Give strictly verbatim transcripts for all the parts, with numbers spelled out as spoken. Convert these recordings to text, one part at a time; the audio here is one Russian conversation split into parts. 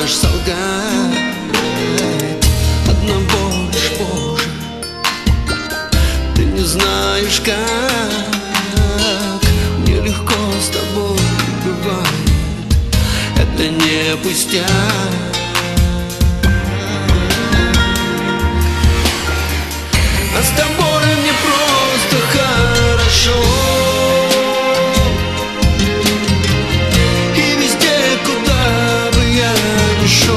можешь солгать. Одного лишь, Боже, ты не знаешь, как мне легко с тобой бывает. Это не пустяк. А с тобой мне просто хорошо. И везде, куда бы я ни шел,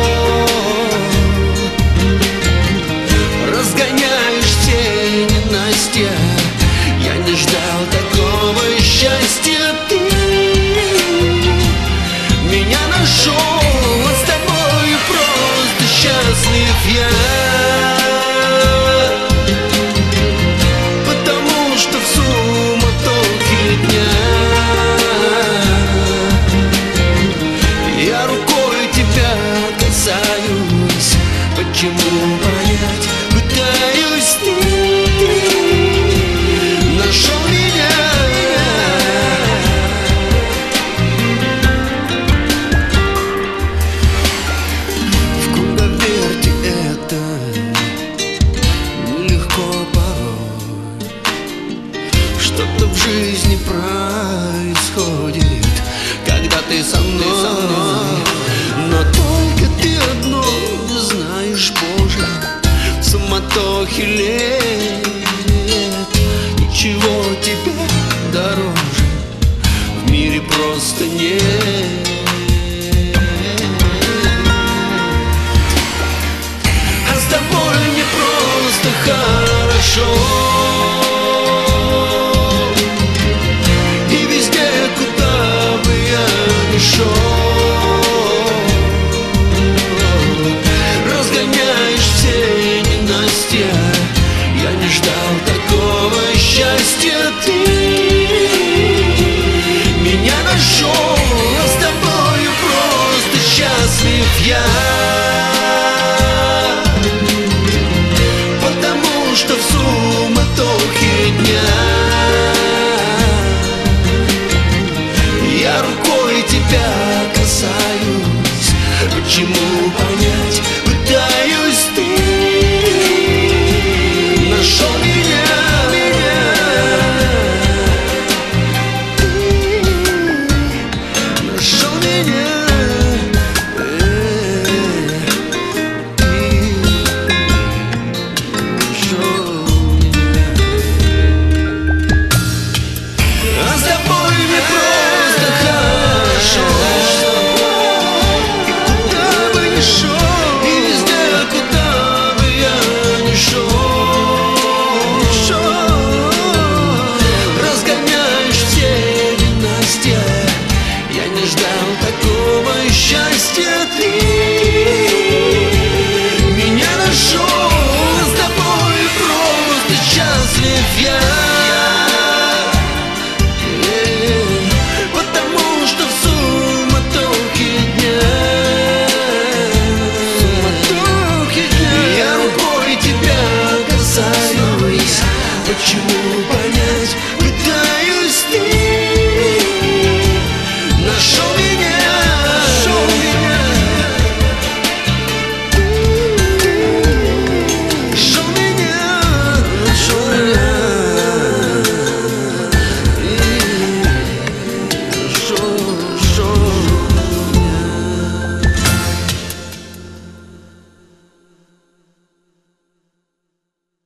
разгоняешь все ненастья. Я не ждал такого счастья. Ты меня нашел, а с тобой просто счастлив я. Почему понять пытаюсь, ты нашел меня. В круговерти это нелегко порой. Что-то в жизни происходит, когда ты со мной. Но только ты одно знаешь, Боже, в суматохе лет ничего тебе дороже в мире просто нет. А с тобой мне просто хорошо. И везде, куда бы я ни шел, я не ждал такого счастья. Ты меня нашел, а с тобою просто счастлив я.